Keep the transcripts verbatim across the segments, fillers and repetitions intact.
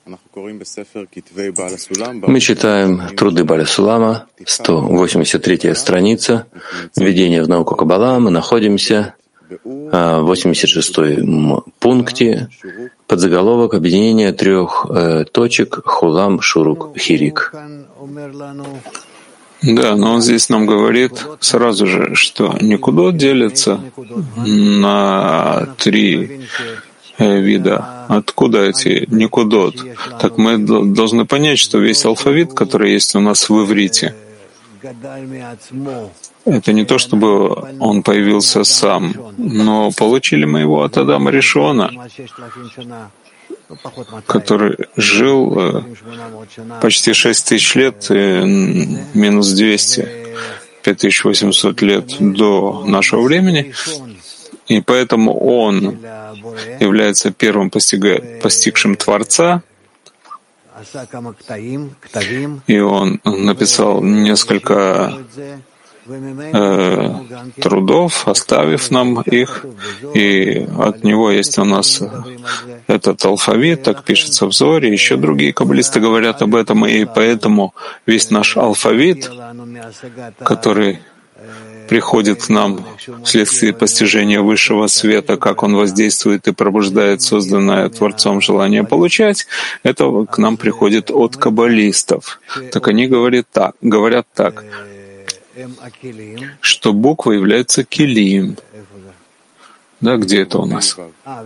Мы читаем труды Бааля Сулама, сто восемьдесят третья страница, введение в науку Каббала. Мы находимся в восемьдесят шестом пункте, подзаголовок объединения трех э, точек Хулам, Шурук, Хирик. Да, но он здесь нам говорит сразу же, что Никудот делится на три вида. Откуда эти Никудот? Так мы должны понять, что весь алфавит, который есть у нас в иврите, это не то, чтобы он появился сам, но получили мы его от Адама Ришона, который жил почти шесть тысяч лет, минус двести, пять тысяч восемьсот лет до нашего времени, и поэтому он является первым постига... постигшим Творца, и он написал несколько э, трудов, оставив нам их, и от него есть у нас этот алфавит, так пишется в Зоре, еще другие каббалисты говорят об этом, и поэтому весь наш алфавит, который приходит к нам вследствие постижения высшего света, как он воздействует и пробуждает созданное Творцом желание получать, это к нам приходит от каббалистов. Так они говорят так, говорят так, что буква является килием. Да, где это у нас?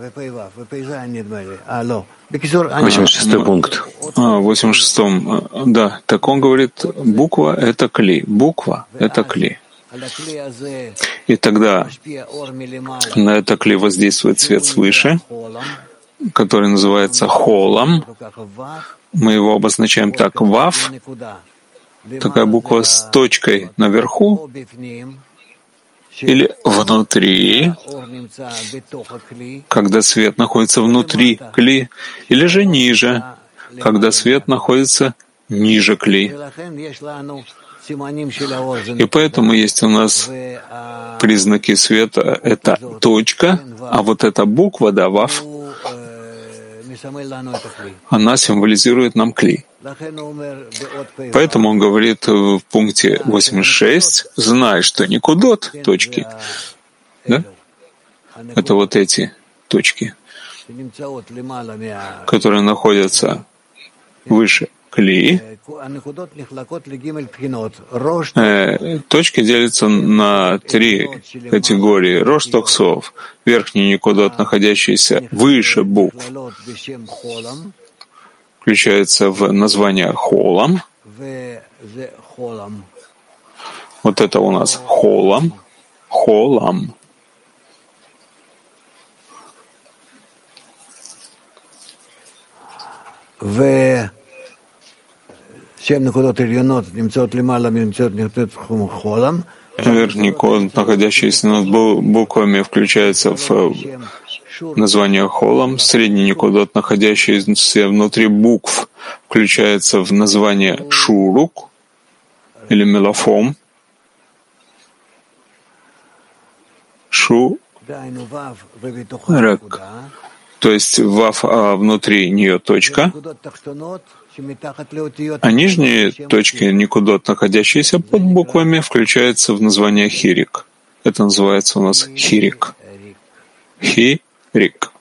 восемьдесят шестой пункт. А, в восемьдесят шестом, да. Так он говорит, буква — это кли. Буква — это кли. И тогда на это кли воздействует свет свыше, который называется холом. Мы его обозначаем так: вав, такая буква с точкой наверху или внутри, когда свет находится внутри кли, или же ниже, когда свет находится ниже кли. И поэтому есть у нас признаки света — это точка, а вот эта буква, да, вав, она символизирует нам кли. Поэтому он говорит в пункте восемьдесят шесть, знай, что никудот, точки, да, это вот эти точки, которые находятся выше кли. Э, точки делятся на три категории. Рош токсов, верхний никудот, находящийся выше букв, включается в название холам. Вот это у нас холам. Холам. Верхний код, находящийся над буквами, включается в название холам. Средний никудот, находящийся внутри букв, включается в название шурук или мелофом. Шурак. То есть вав, а внутри нее точка, а нижние точки никудот, находящиеся под буквами, включаются в название хирик. Это называется у нас хирик. Хирик.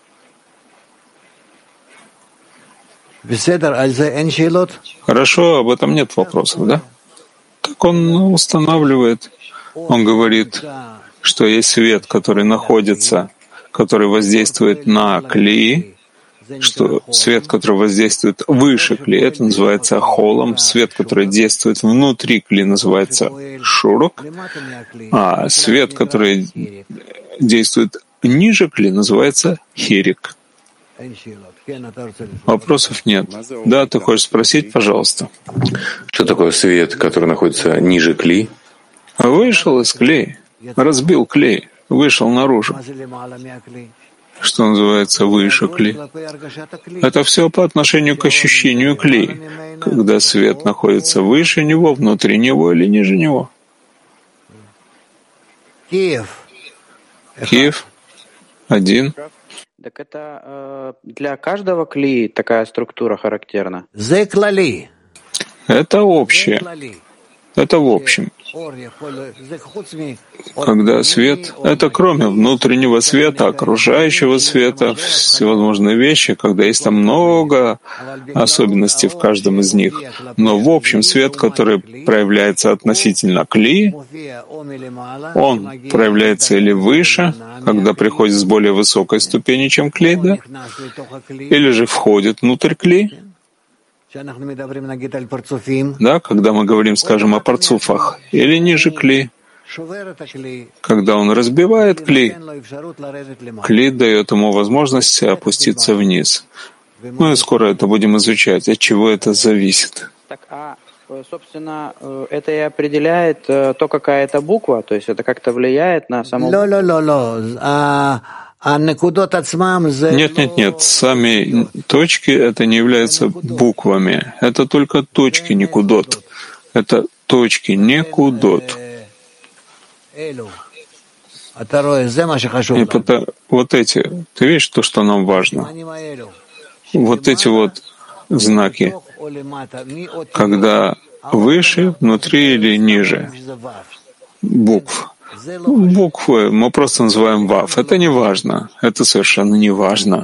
Хорошо, об этом нет вопросов, да? Так он устанавливает. Он говорит, что есть свет, который находится, который воздействует на кли, что свет, который воздействует выше кли, это называется холом, свет, который действует внутри кли, называется шурук, а свет, который действует ниже кли, называется хирик. Вопросов нет. Да, ты хочешь спросить, пожалуйста. Что такое свет, который находится ниже кли? Вышел из клей, разбил клей, вышел наружу. Что называется выше кли? Это все по отношению к ощущению кли, когда свет находится выше него, внутри него или ниже него. Киев. Один. Так это э, для каждого кли такая структура характерна? Это общее. Это в общем. Когда свет — это кроме внутреннего света, окружающего света, всевозможные вещи, когда есть там много особенностей в каждом из них. Но в общем свет, который проявляется относительно кли, он проявляется или выше, когда приходит с более высокой ступени, чем кли, да? Или же входит внутрь кли. Да, когда мы говорим, скажем, о парцуфах, или ниже кли, когда он разбивает кли, кли дает ему возможность опуститься вниз. Мы скоро это будем изучать, от чего это зависит. Так, а, собственно, это и определяет то, какая это буква, то есть это как-то влияет на саму... Нет, нет, нет. Сами точки — это не являются буквами. Это только точки никудот. Это точки никудот. И это, вот эти, ты видишь то, что нам важно? Вот эти вот знаки, когда выше, внутри или ниже букв. Буквы мы просто называем вав. Это не важно. Это совершенно не важно.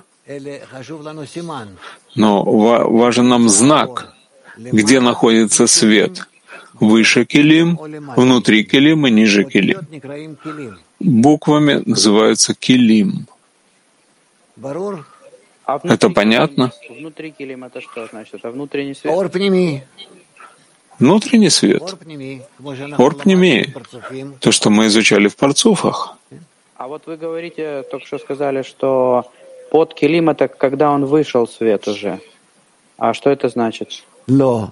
Но важен нам знак, где находится свет. Выше килим, внутри килим и ниже килим. Буквами называются килим. Это понятно? Внутри килим это что значит? Это внутренний свет? Внутренний свет. Орпними. То, что мы изучали в парцуфах. А вот вы говорите, только что сказали, что под килим это когда он вышел свет уже. А что это значит? Нет,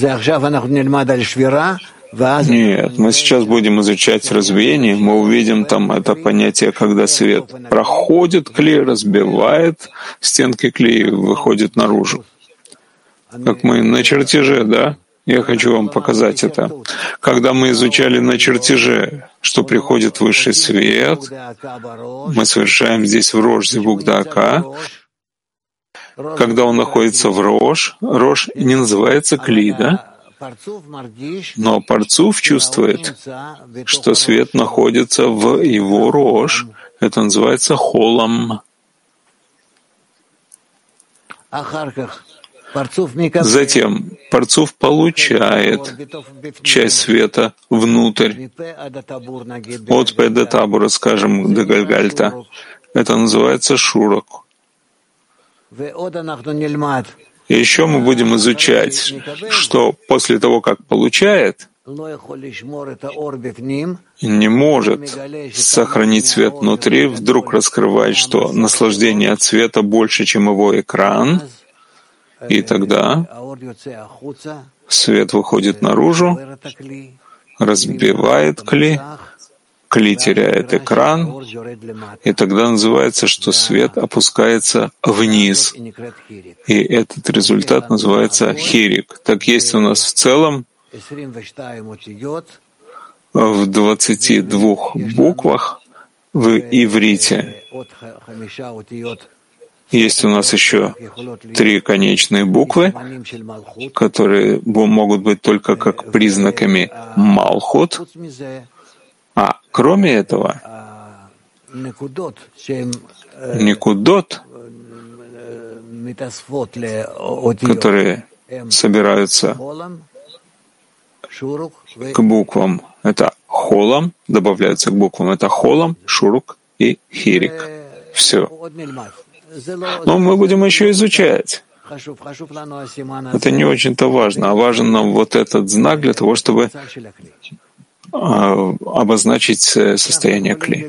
мы сейчас будем изучать разбиение, мы увидим там это понятие, когда свет проходит клей, разбивает стенки клея и выходит наружу. Как мы на чертеже, да? Я хочу вам показать это. Когда мы изучали на чертеже, что приходит высший свет, мы совершаем здесь в Рош зивук дака. Когда он находится в Рош, Рош не называется кли, да? Но парцуф чувствует, что свет находится в его Рош. Это называется холом. Затем парцуф получает часть света внутрь, от Пэ до Табура, скажем, до Гальгальта. Это называется шурок. И еще мы будем изучать, что после того, как получает, не может сохранить свет внутри, вдруг раскрывает, что наслаждение от света больше, чем его экран, и тогда свет выходит наружу, разбивает кли, кли теряет экран, и тогда называется, что свет опускается вниз. И этот результат называется хирик. Так есть у нас в целом в двадцати двух буквах в иврите. Есть у нас еще три конечные буквы, которые могут быть только как признаками Малхут. А кроме этого, Никудот, которые собираются к буквам, это холам, добавляются к буквам, это холам, шурук и хирик. Все. Но мы будем еще изучать. Это не очень-то важно, а важен нам вот этот знак для того, чтобы обозначить состояние кли.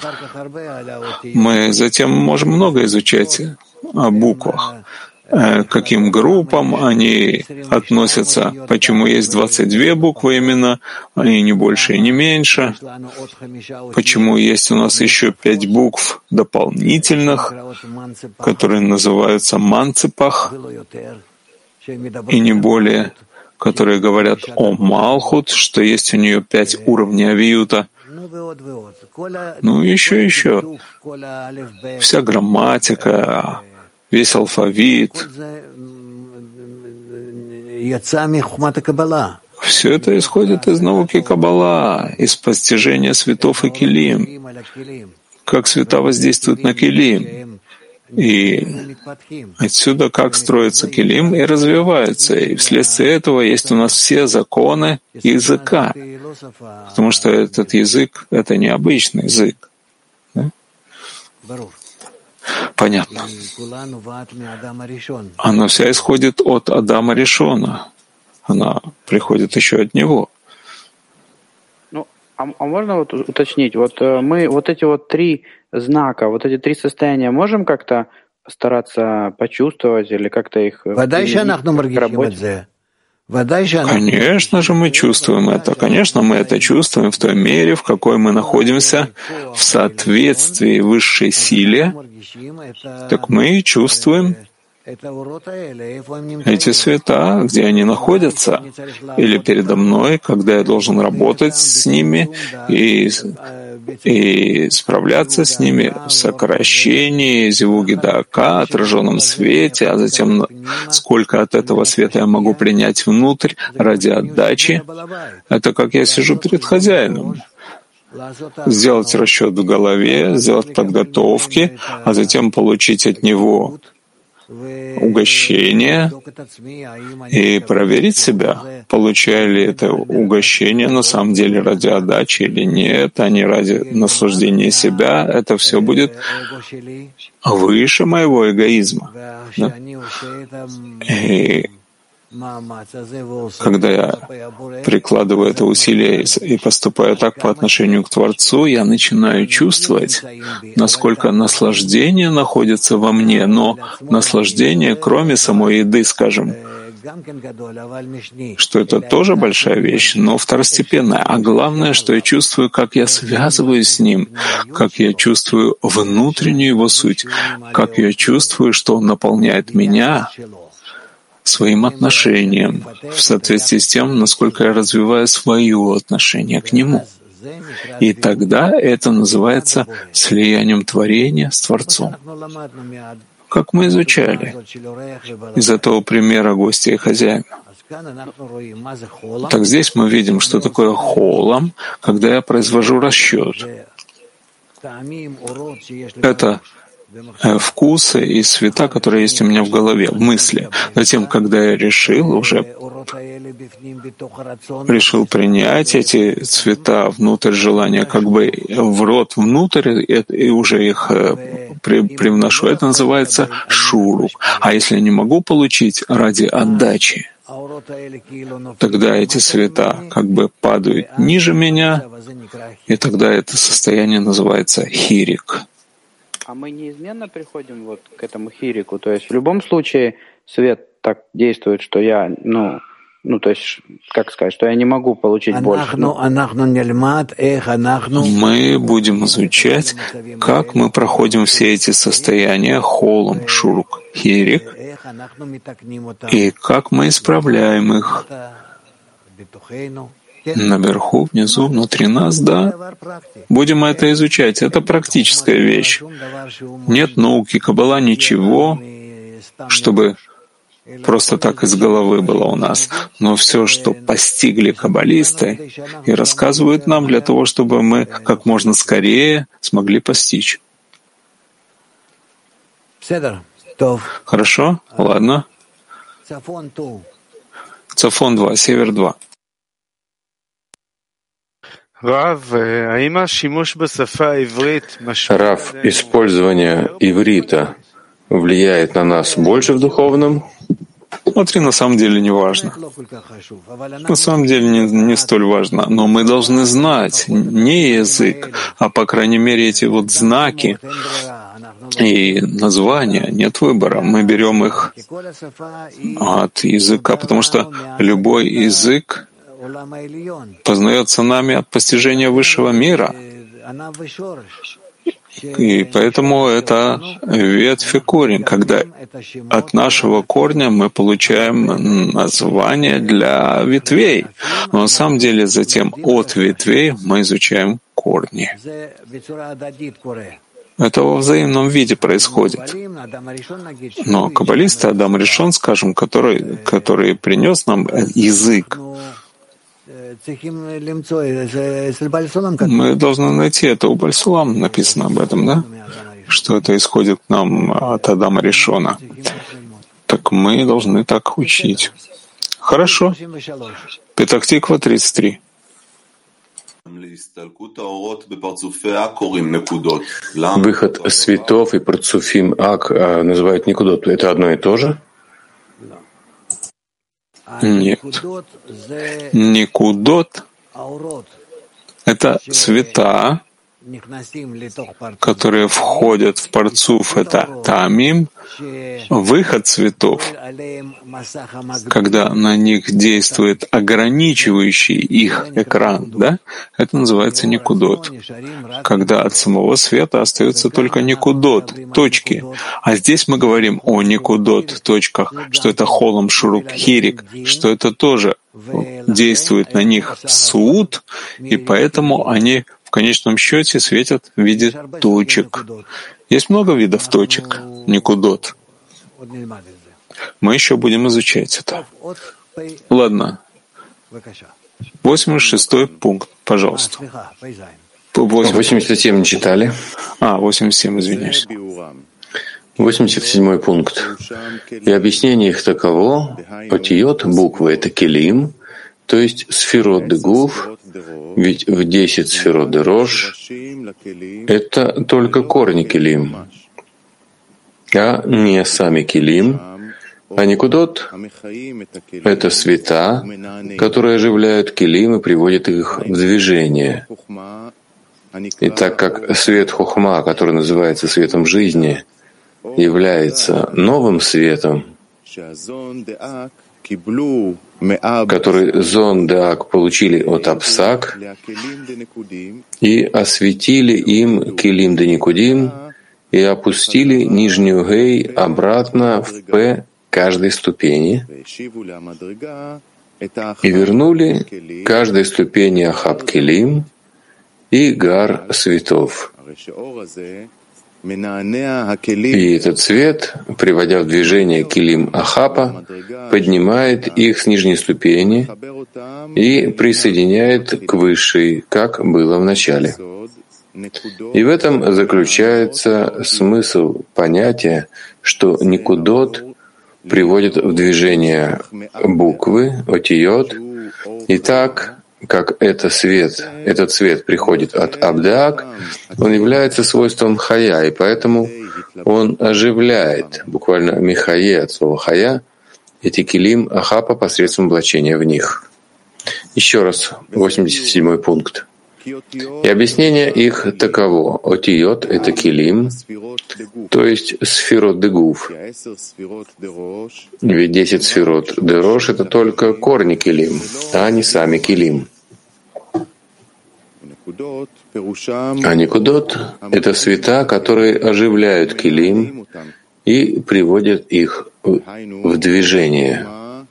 Мы затем можем много изучать о буквах, к каким группам они относятся, почему есть двадцать две буквы именно, они не больше и не меньше, почему есть у нас еще пять букв дополнительных, которые называются манципах, и не более, которые говорят о Малхут, что есть у нее пять уровней авиюта. Ну, еще, еще. Вся грамматика, весь алфавит. Все это исходит из науки Каббала, из постижения светов и келим. Как света воздействуют на келим. И отсюда как строится келим и развивается. И вследствие этого есть у нас все законы языка. Потому что этот язык — это необычный язык. Да? Понятно. Она вся исходит от Адама Ришона. Она приходит еще от него. Ну, а, а можно вот уточнить? Вот мы вот эти вот три знака, вот эти три состояния можем как-то стараться почувствовать или как-то их к работе? Конечно же, мы чувствуем это. Конечно, мы это чувствуем в той мере, в какой мы находимся в соответствии высшей силе. Так мы чувствуем эти света, где они находятся, или передо мной, когда я должен работать с ними и, и справляться с ними в сокращении зивуги дака, отраженном свете, а затем сколько от этого света я могу принять внутрь ради отдачи. Это как я сижу перед хозяином. Сделать расчет в голове, сделать подготовки, а затем получить от него угощение и проверить себя, получаю ли это угощение на самом деле ради отдачи или нет, а не ради наслаждения себя. Это все будет выше моего эгоизма. Да? И когда я прикладываю это усилие и поступаю так по отношению к Творцу, я начинаю чувствовать, насколько наслаждение находится во мне, но наслаждение, кроме самой еды, скажем, что это тоже большая вещь, но второстепенная. А главное, что я чувствую, как я связываюсь с Ним, как я чувствую внутреннюю Его суть, как я чувствую, что Он наполняет меня своим отношением, в соответствии с тем, насколько я развиваю свое отношение к Нему. И тогда это называется слиянием творения с Творцом. Как мы изучали из этого примера гостя и хозяина. Так здесь мы видим, что такое холом, когда я произвожу расчет. Это вкусы и цвета, которые есть у меня в голове, в мысли. Затем, когда я решил, уже решил принять эти цвета внутрь желания, как бы в рот внутрь, и уже их привношу, это называется шурук. А если я не могу получить ради отдачи, тогда эти цвета как бы падают ниже меня, и тогда это состояние называется хирик. А мы неизменно приходим вот к этому хирику, то есть в любом случае свет так действует, что я, ну, ну, то есть, как сказать, что я не могу получить больше. Мы будем изучать, как мы проходим все эти состояния холом, шурук, хирик, и как мы исправляем их наверху, внизу, внутри нас, да. Будем это изучать. Это практическая вещь. Нет науки Каббала, ничего, чтобы просто так из головы было у нас. Но все, что постигли каббалисты и рассказывают нам для того, чтобы мы как можно скорее смогли постичь. Хорошо? Ладно. Цафон два, Север два. Рав, использование иврита влияет на нас больше в духовном? Смотри, на самом деле не важно. На самом деле не, не столь важно. Но мы должны знать не язык, а по крайней мере эти вот знаки и названия. Нет выбора. Мы берем их от языка, потому что любой язык познается нами от постижения высшего мира. И поэтому это ветвь и корень, когда от нашего корня мы получаем название для ветвей. Но на самом деле затем от ветвей мы изучаем корень. корни. Это во взаимном виде происходит. Но каббалисты Адам Ришон, скажем, который, который принес нам язык, мы должны найти это. У Баль-Сулам написано об этом, да? Что это исходит к нам от Адама Ришона. Так мы должны так учить. Хорошо. Петах-Тиква, тридцать три. Выход светов и парцуфим ак называют никудот. Это одно и то же? Нет. Никудот — это цвета, которые входят в парцуф, это таамим, выход цветов, когда на них действует ограничивающий их экран, да, это называется никудот. Когда от самого света остается только никудот, точки. А здесь мы говорим о никудот, точках, что это холом шурук хирик, что это тоже действует на них суд, и поэтому они в конечном счете светят в виде точек. Есть много видов точек, никудот. Мы еще будем изучать это. Ладно. восемьдесят шестой пункт, пожалуйста. восемьдесят семь не читали. А, восемьдесят семь, извиняюсь. восемьдесят седьмой пункт. И объяснение их таково: отиот, буквы — это келим, то есть сферот дегуф, ведь в десять сферот дерош — это только корни келим, а не сами келим. А никудот — это света, которые оживляют келим и приводят их в движение. И так как свет хохма, который называется светом жизни, является новым светом, который Зон Деак получили от Апсак и осветили им Келим де Никудим и опустили нижнюю Гей обратно в П каждой ступени и вернули каждой ступени Ахаб Келим и Гар светов. И этот цвет, приводя в движение килим Ахапа, поднимает их с нижней ступени и присоединяет к высшей, как было в начале. И в этом заключается смысл понятия, что никудот приводит в движение буквы, отиот, и так, как это свет, этот свет приходит от Абдаак, он является свойством хая, и поэтому он оживляет, буквально михае от слова хая, эти килим Ахапа посредством облачения в них. Еще раз, восемьдесят седьмой пункт. И объяснение их таково. Отиот — это килим, то есть сферот дегуф. Ведь десять сферот дерош — это только корни килим, а не сами килим. А никудот — это света, которые оживляют килим и приводят их в движение.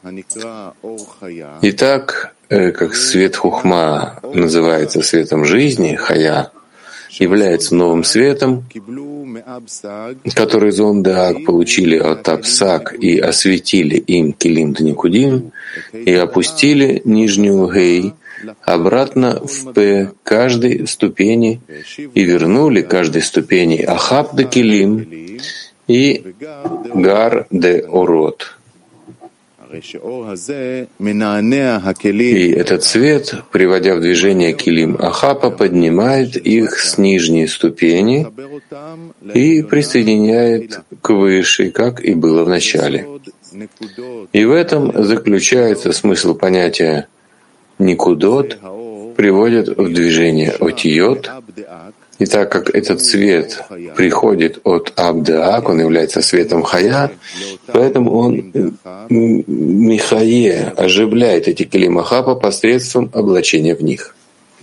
Итак, как свет хухма называется светом жизни, хая, является новым светом, который Зон Деак получили от Апсак и осветили им Келим де Никудим и опустили нижнюю Гей обратно в П каждой ступени и вернули каждой ступени Ахаб де Келим и Гар де Орот. И этот цвет, приводя в движение килим Ахапа, поднимает их с нижней ступени и присоединяет к высшей, как и было в начале. И в этом заключается смысл понятия никудот, приводит в движение отиот, и так как этот цвет приходит от Абдаак, он является светом хая, поэтому он михае оживляет эти килим Ахапа посредством облачения в них.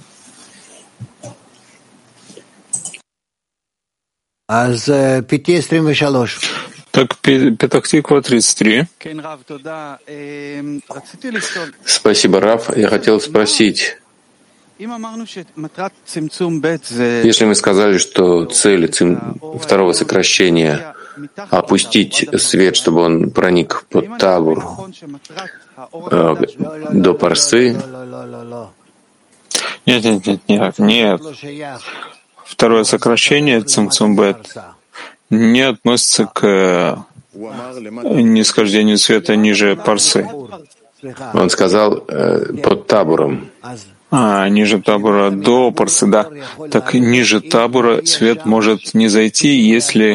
Так, Петах-Тиква, тридцать три. Спасибо, Рав. Я хотел спросить, Если мы сказали, что цель цим... второго сокращения — опустить свет, чтобы он проник под табур э, до парсы. Нет, нет, нет, нет, нет. Второе сокращение цимцум бет не относится к нисхождению света ниже парсы. Он сказал э, под табуром. А, ниже табура до парсы, да. Так ниже табура свет может не зайти, если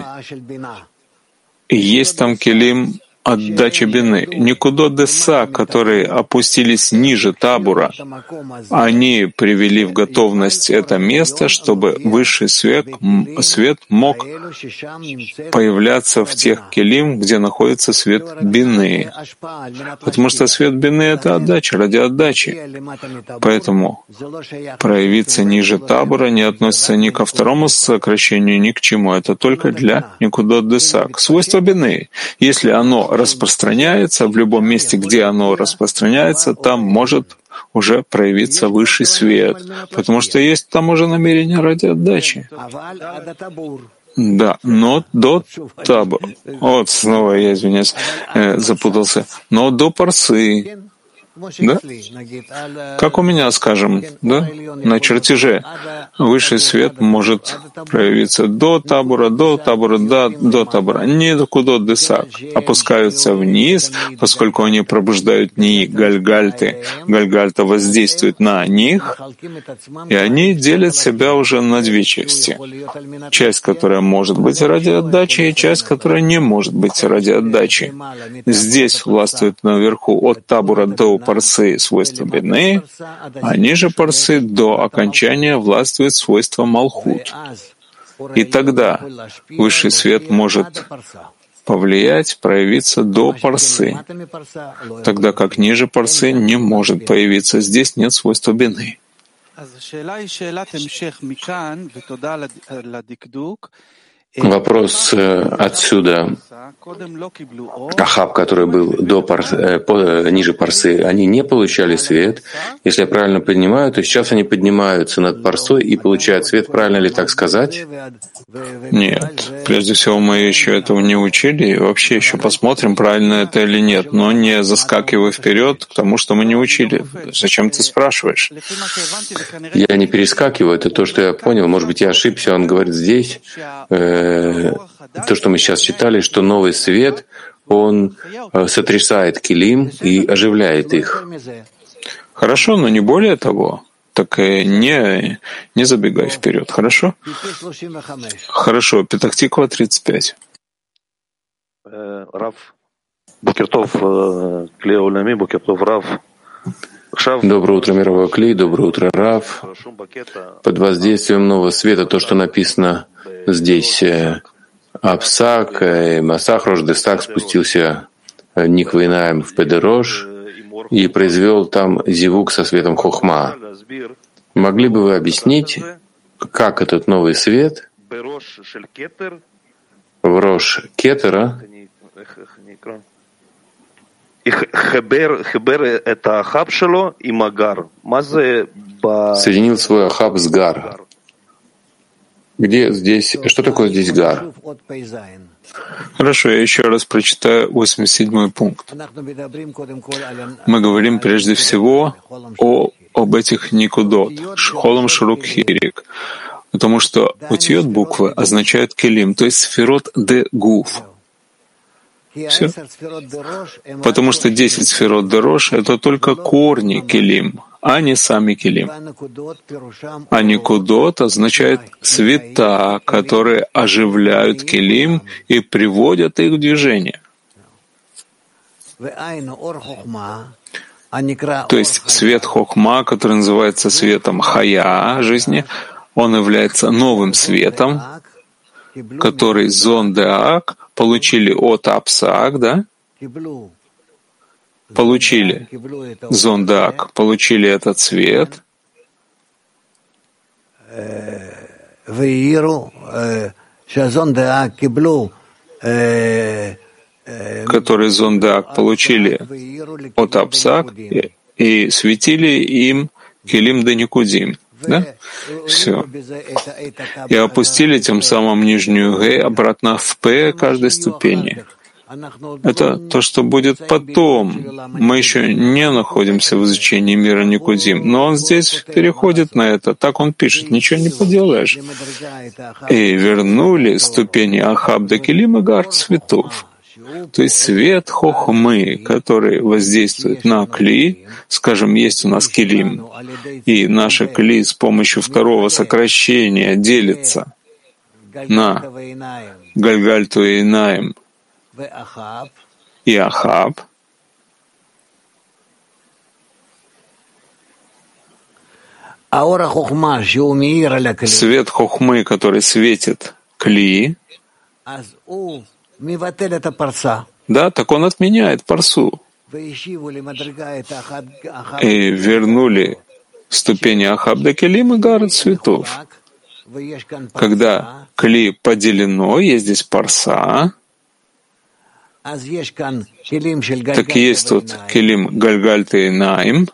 есть там келим отдачи бины. Никудот деса, которые опустились ниже табура, они привели в готовность это место, чтобы высший свет, свет мог появляться в тех келим, где находится свет бины. Потому что свет бины — это отдача, ради отдачи. Поэтому проявиться ниже табура не относится ни ко второму сокращению, ни к чему. Это только для никудот деса. Свойство бины. Если оно распространяется, в любом месте, где оно распространяется, там может уже проявиться высший свет, потому что есть там уже намерение ради отдачи. Да, но до табура. Вот, снова я, извиняюсь, э, запутался. Но до парсы. Да? Как у меня, скажем, да? На чертеже высший свет может проявиться до табура, до табура, да, до табура. Не до кудот десак. Опускаются вниз, поскольку они пробуждают НИИ гальгальты. Гальгальта воздействует на них, и они делят себя уже на две части. Часть, которая может быть ради отдачи, и часть, которая не может быть ради отдачи. Здесь властвует наверху от табура до парсы свойства бины, а ниже парсы до окончания властвует свойство малхут. И тогда высший свет может повлиять, проявиться до парсы, тогда как ниже парсы не может появиться. Здесь нет свойства бины. Вопрос отсюда. Ахаб, который был до пар, э, ниже парсы, они не получали свет. Если я правильно понимаю, то сейчас они поднимаются над парсой и получают свет. Правильно ли так сказать? Нет. Прежде всего, мы еще этого не учили. И вообще еще посмотрим, правильно это или нет. Но не заскакивай вперед к тому, что мы не учили. Зачем ты спрашиваешь? Я не перескакиваю. Это то, что я понял. Может быть, я ошибся. Он говорит здесь... Э, то, что мы сейчас читали, что новый свет, он сотрясает килим и оживляет их. Хорошо, но не более того. Так не, не забегай вперед, хорошо? Хорошо, Петахтиква тридцать пять. Рав, бокертов, клеолами, бокертов, Рав. Доброе утро, мировой клей, доброе утро, Рав. Под воздействием нового света, то, что написано здесь, Апсак, Масах, Рождестак спустился Никвейнаем в Педерош и произвел там зивук со светом Хохма. Могли бы вы объяснить, как этот новый свет в Рош Кетера соединил свой ахаб с гар? Где здесь, что такое здесь гар? Хорошо, я еще раз прочитаю восемьдесят седьмой пункт. Мы говорим прежде всего о, об этих никудот, шхолом шрук хирик, потому что утьет буквы означают келим, то есть сферот де гуф. Все. Потому что десять сферот де рош — это только корни келим, а не сами келим. А никудот означает света, которые оживляют келим и приводят их в движение. То есть свет хохма, который называется светом хая, жизни, он является новым светом, который зон деак получили от апсак, да? Получили зон деак, получили этот свет, который зон деак получили от апсак и, и светили им Келим да Никудим. Да? Все. И опустили тем самым нижнюю Г обратно в П каждой ступени. Это то, что будет потом. Мы еще не находимся в изучении мира Никудим, но он здесь переходит на это. Так он пишет, ничего не поделаешь. И вернули ступени Ахаб да Келим и Гар цветов. То есть свет хохмы, который воздействует на кли, скажем, есть у нас келим, и наша кли с помощью второго сокращения делится на Гальгальту и Инаим и Ахаб, свет хохмы, который светит кли, да, так он отменяет парсу. И вернули ступени Ахаб да Келим и Гар цветов. Когда кли поделено, есть здесь парса, так есть тут келим Гальгальта и Наим,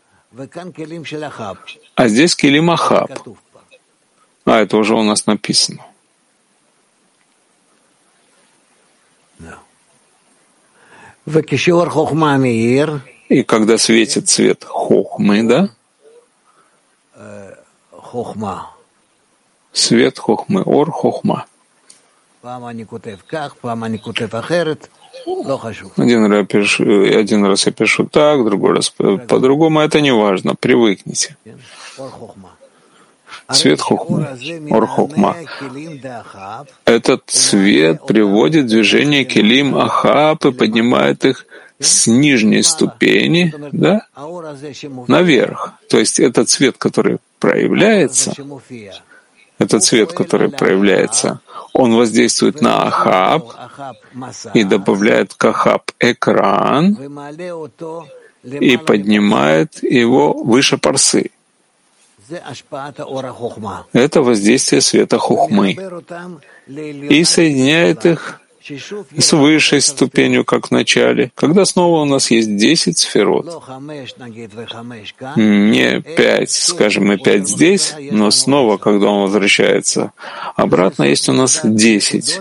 а здесь келим Ахаб. А, это уже у нас написано. И когда светит цвет хохмы, да? Свет хохмы, ор хохма. Один раз, пишу, один раз я пишу так, другой раз по-другому. Это не важно, привыкните. Цвет хохмы, ор хохма. Этот цвет приводит в движение келим Ахаб и поднимает их с нижней ступени, да, наверх. То есть этот цвет, который проявляется, этот цвет, который проявляется, он воздействует на Ахаб и добавляет к Ахаб экран и поднимает его выше парсы. Это воздействие света хохмы и соединяет их с высшей ступенью, как в начале, когда снова у нас есть десять сферот. Не пять, скажем, и пять здесь, но снова, когда он возвращается обратно, есть у нас десять.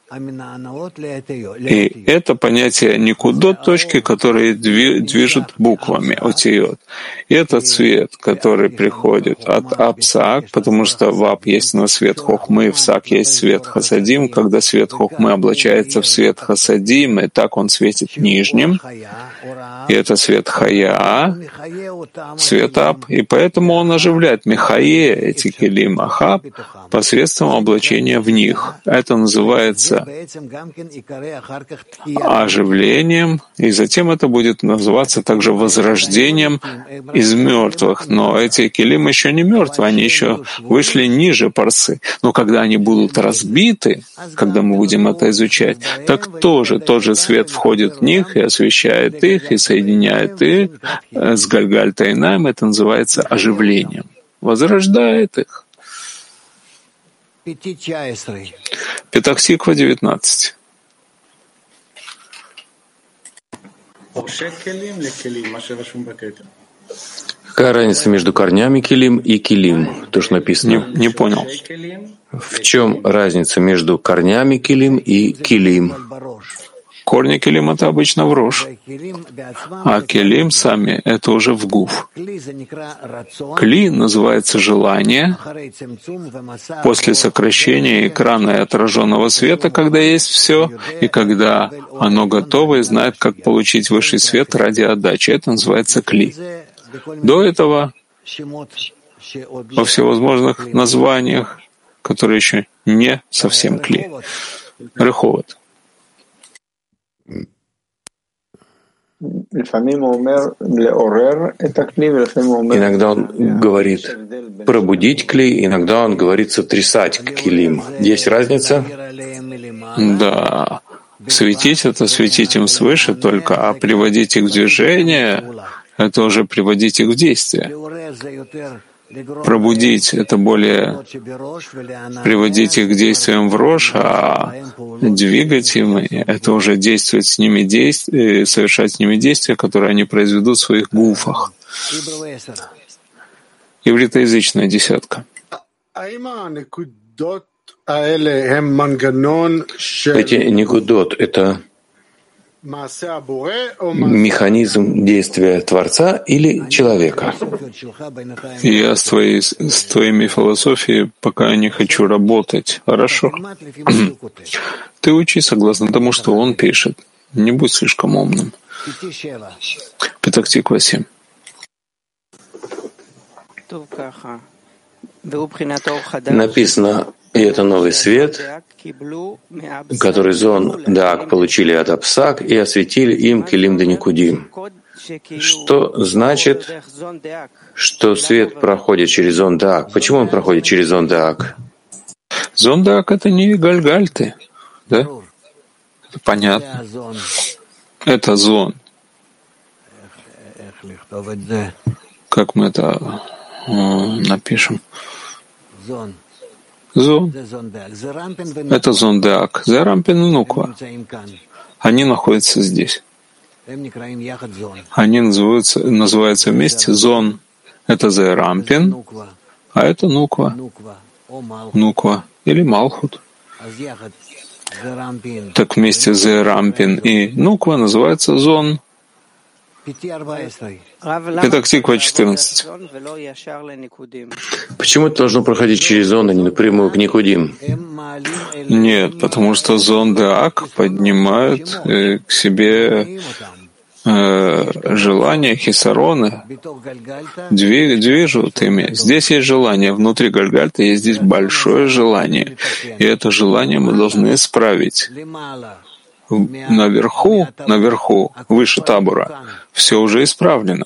И это понятие никудот, точки, которые движут буквами, отиот. И это цвет, который приходит от апсак, потому что в ап есть на свет хохмы, в сак есть свет хасадим. Когда свет хохмы облачается в свет хасадим, и так он светит нижним. И это свет хая, свет ап. И поэтому он оживляет михае, эти келим ахаб, посредством облачения в них. Это называется оживлением, и затем это будет называться также возрождением из мертвых. Но эти келим еще не мертвые, они еще вышли ниже парсы. Но когда они будут разбиты, когда мы будем это изучать, так тоже тот же свет входит в них и освещает их, и соединяет их с Гальгальта и Наим. Это называется оживлением. Возрождает их. Петах Тиква девятнадцать. Какая разница между корнями келим и келим? То, что написано. Не, не понял. В чем разница между корнями келим и келим? Корни келим — это обычно в рош, а келим сами — это уже в гуф. Кли называется желание после сокращения экрана и отраженного света, когда есть все, и когда оно готово и знает, как получить высший свет ради отдачи. Это называется кли. До этого во всевозможных названиях, которые еще не совсем кли. Реховод. Иногда он говорит пробудить кли, иногда он говорит сотрясать килим. Есть разница? Да. Светить — это светить им свыше только, а приводить их в движение — это уже приводить их в действие. Пробудить — это более приводить их к действиям в рош, а двигать им — это уже действовать с ними действия, совершать с ними действия, которые они произведут в своих гуфах. Ивритоязычная десятка. Эти никудот — это механизм действия Творца или человека? Я с, твоей, с твоими философией пока не хочу работать. Хорошо. Ты учи согласно тому, что он пишет. Не будь слишком умным. Петах Тиква семь. Написано, и это новый свет, который Зон Даак получили от Апсак и осветили им Келим Деникудим. Что значит, что свет проходит через Зон Даак? Почему он проходит через Зон Даак? Зон Даак — это не гальгальты, да? Это понятно. Это зон. Как мы это э, напишем? Зон. Это зон Даак. Зерампин и Нуква. Они находятся здесь. Они называются, называются вместе зон. Это Зерампин, а это Нуква. Нуква или Малхут. Так вместе Зерампин и Нуква называется зон. Петах Тиква четырнадцать. Почему это должно проходить через зон, а не напрямую к Никудим? Нет, потому что зон Даак поднимает э, к себе э, желания, хисароны, движут ими. Здесь есть желание, внутри Гальгальта есть здесь большое желание. И это желание мы должны исправить. Наверху, наверху, выше табора, все уже исправлено.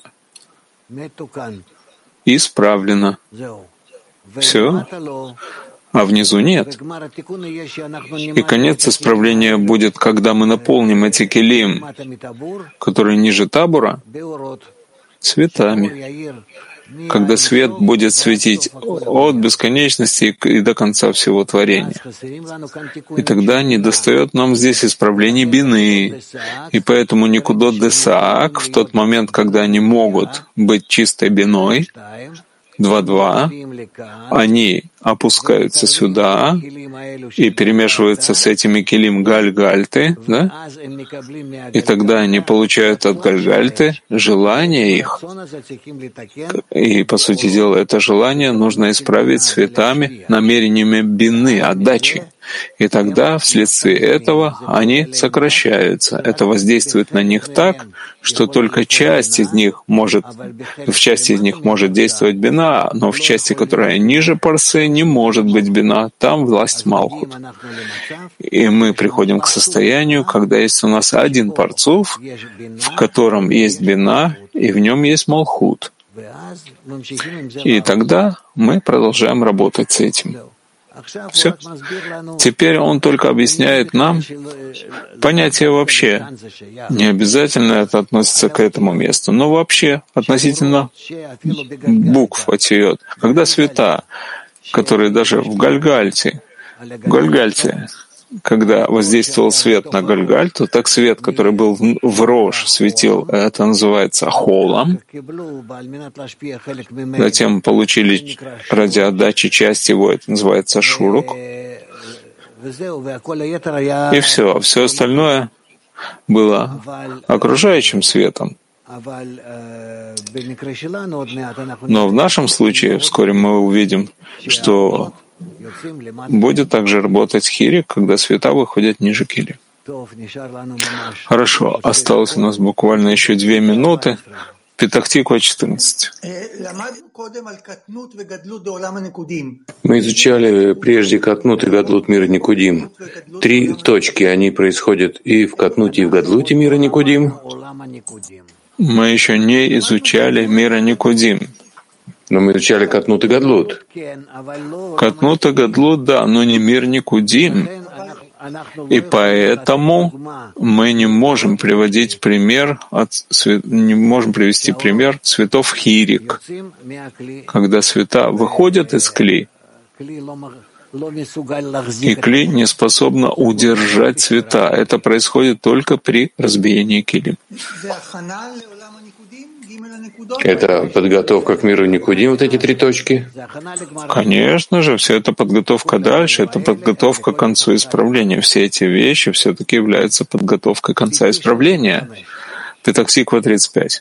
Исправлено. Все. А внизу нет. И конец исправления будет, когда мы наполним эти келим, которые ниже табора, цветами. Когда свет будет светить от бесконечности и до конца всего творения. И тогда недостает нам здесь исправлений бины. И поэтому Никудот Десаак в тот момент, когда они могут быть чистой биной, два-два, они опускаются сюда и перемешиваются с этими келим Гальгальты, да? И тогда они получают от Гальгальты желание их. И, по сути дела, это желание нужно исправить цветами, намерениями бины, отдачи. И тогда, вследствие этого, они сокращаются. Это воздействует на них так, что только часть из них может, в части из них может действовать бина, но в части, которая ниже парсы, не может быть бина. Там власть Малхут. И мы приходим к состоянию, когда есть у нас один парцуф, в котором есть бина, и в нем есть Малхут. И тогда мы продолжаем работать с этим. Все. Теперь он только объясняет нам понятие вообще. Не обязательно это относится к этому месту, но вообще относительно букв отсюет. Когда света, которые даже в Гальгальте, в Гальгальте, когда воздействовал свет на Гальгальту, так свет, который был в Рош, светил, это называется холом. Затем получили ради отдачи часть его, это называется шурук. И все, все остальное было окружающим светом. Но в нашем случае вскоре мы увидим, что будет также работать хирик, когда света выходят ниже кили. Хорошо, осталось у нас буквально еще две минуты. Петах Тиква четырнадцать. Мы изучали прежде Катнут и Гадлут мира Никудим. Три точки, они происходят и в Катнуте, и в Гадлуте мира Никудим. Мы еще не изучали мира Никудим. Но мы изучали Катнут и Гадлут. Катнут и Гадлут, да, но не мир Никудим. И поэтому мы не можем приводить пример, от, не можем привести пример цветов хирик, когда света выходят из кли, И кли не способна удержать цвета. Это происходит только при разбиении килим. Это подготовка к миру Никудим, вот эти три точки? Конечно же, все это подготовка дальше, это подготовка к концу исправления. Все эти вещи все-таки являются подготовкой конца исправления. Петахтиква тридцать пять.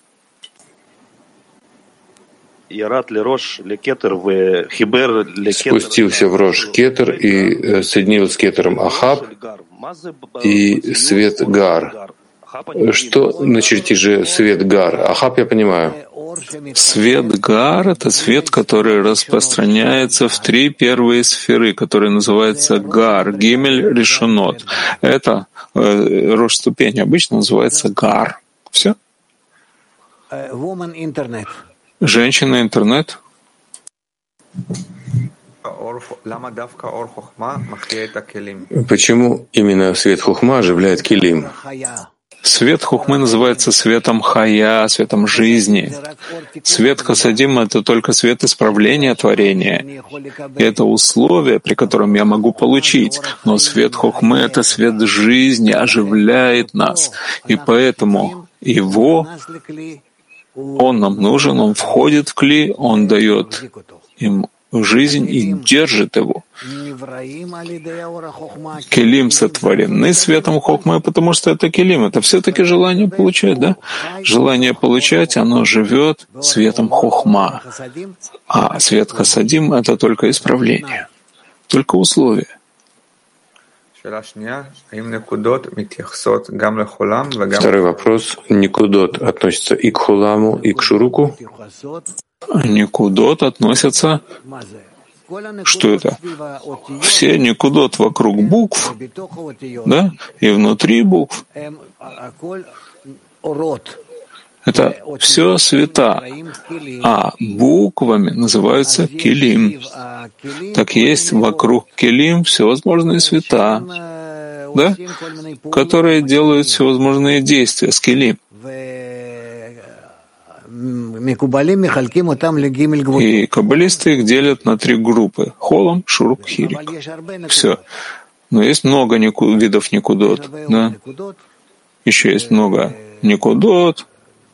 Спустился в Рош Кетер и соединил с Кетером Ахаб и свет Гар. Что на чертеже свет Гар? Ахаб я понимаю. Свет Гар — это свет, который распространяется в три первые сферы, которые называются Гар, Гимель, Решонот. Это э, Рош ступень обычно называется Гар. Все? Женщина интернет. Почему именно свет Хухма оживляет килим? Свет Хухмы называется светом Хая, светом жизни. Свет Хасадим — это только свет исправления творения. И это условие, при котором я могу получить. Но свет Хухмы — это свет жизни, оживляет нас. И поэтому его, он нам нужен, он входит в кли, он дает им жизнь и держит его. Келим сотворены светом Хохмы, потому что это келим. Это все-таки желание получать, да? Желание получать, оно живет светом Хохма. А свет Хасадим — это только исправление, только условие. Второй вопрос. Никудот относится и к хуламу, и к шуруку? Никудот относятся... Что это? Все никудот вокруг букв, да, и внутри букв. Это все света, а буквами называются килим. Так есть вокруг килим всевозможные света, да, которые делают всевозможные действия с килим. И каббалисты их делят на три группы — холам, шурук, хирик. Все. Но есть много нику, видов никудот. Да? Еще есть много никудот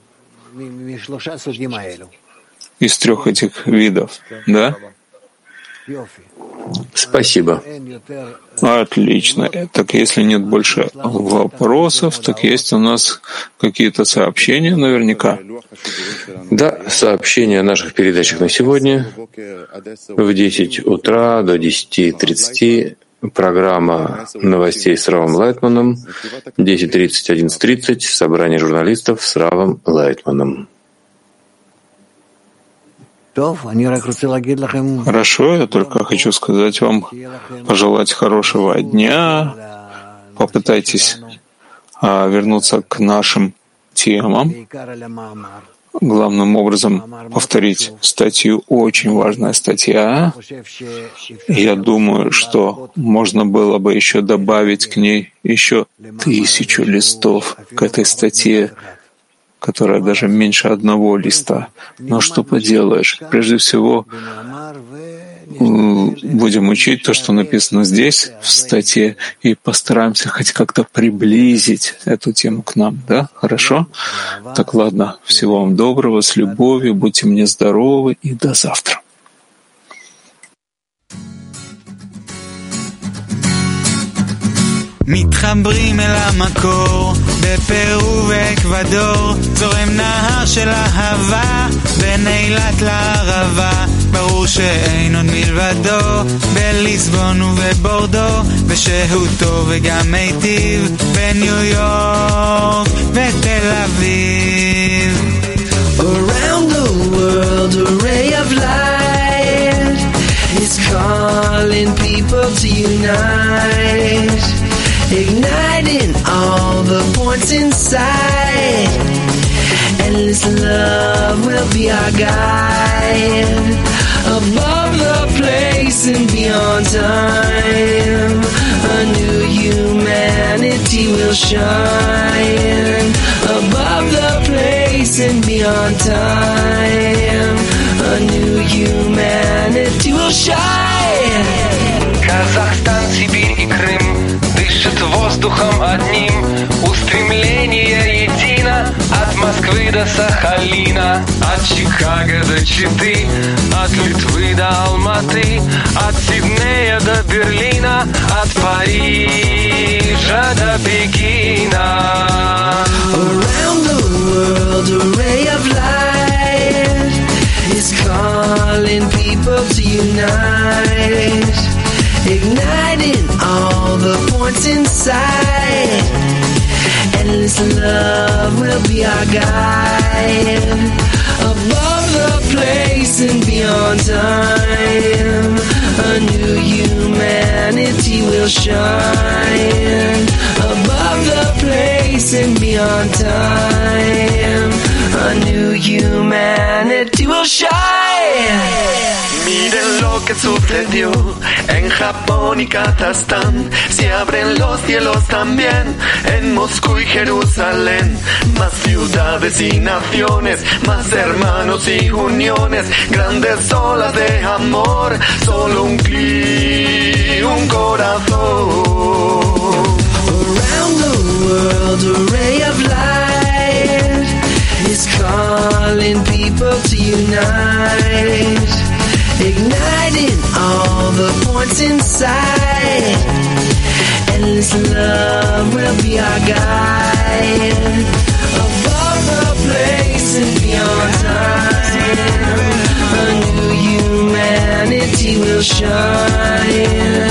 из трех этих видов. Да? Спасибо. Отлично. Так если нет больше вопросов, так есть у нас какие-то сообщения наверняка. Да, сообщения о наших передачах на сегодня. В десять утра до десяти тридцати программа новостей с Равом Лайтманом. десять тридцать — одиннадцать тридцать собрание журналистов с Равом Лайтманом. Хорошо, я только хочу сказать вам, пожелать хорошего дня. Попытайтесь а, вернуться к нашим темам. Главным образом повторить статью. Очень важная статья. Я думаю, что можно было бы еще добавить к ней еще тысячу листов к этой статье, которая даже меньше одного листа. Но что поделаешь? Прежде всего, будем учить то, что написано здесь, в статье, и постараемся хоть как-то приблизить эту тему к нам. Да? Хорошо? Так ладно. Всего вам доброго, с любовью, будьте мне здоровы и до завтра. מתחברים אל המקור, בפרו ואקוודור, זורם נהר של אהבה, בין אילת לערבה, ברור שאין עוד מלבדו, בליסבון ובבורדו, ושהותו וגם מיטיב, בניו יורק ותל אביב. Around the world a ray of light is calling people to unite, igniting all the points inside. Endless love will be our guide, above the place and beyond time. A new humanity will shine, above the place and beyond time. A new humanity will shine. Казахстан, Сибирь и Крым дышит воздухом одним. Устремление едино от Москвы до Сахалина, от Чикаго до Читы, от Литвы до Алматы, от Сиднея до Берлина, от Парижа до Пекина. Around the world, a ray of light is calling people to unite, igniting all the points inside. Endless love will be our guide, above the place and beyond time. A new humanity will shine, above the place and beyond time. A new humanity will shine. Miren lo que sucedió en Japón y Kazajstán. Se abren los cielos también en Moscú y Jerusalén. Más ciudades y naciones, más hermanos y uniones. Grandes olas de amor, solo un clic, un corazón. Around the world, a ray of light is calling people to unite, igniting all the points inside. Endless love will be our guide, above the place and beyond time. A new humanity will shine,